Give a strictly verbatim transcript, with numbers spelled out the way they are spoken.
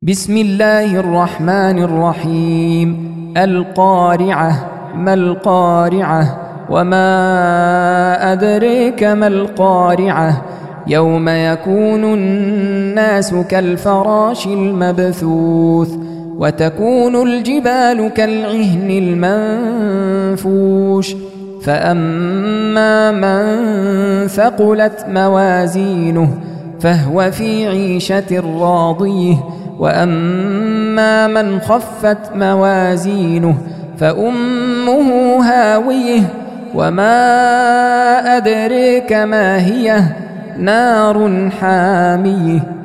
بسم الله الرحمن الرحيم. القارعة. ما القارعة؟ وما أدريك ما القارعة؟ يوم يكون الناس كالفراش المبثوث وتكون الجبال كالعهن المنفوش فأما من ثقلت موازينه فهو في عيشة راضية وأما من خفت موازينه فأمه هاوية وما أدريك ما هي نار حامية